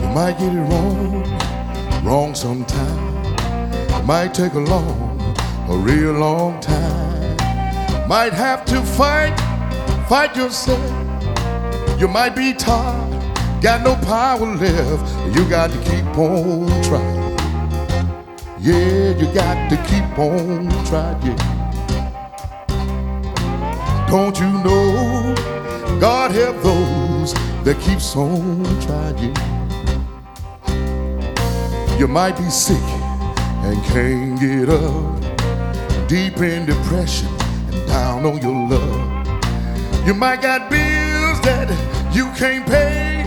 You might get it wrong sometime. It might take a real long time. Might have to fight yourself. You might be tired, got no power left. You got to keep on trying. Yeah, you got to keep on trying. Yeah. Don't you know God help those that keeps on trying? You might be sick and can't get up, deep in depression and down on your luck. You might got bills that you can't pay.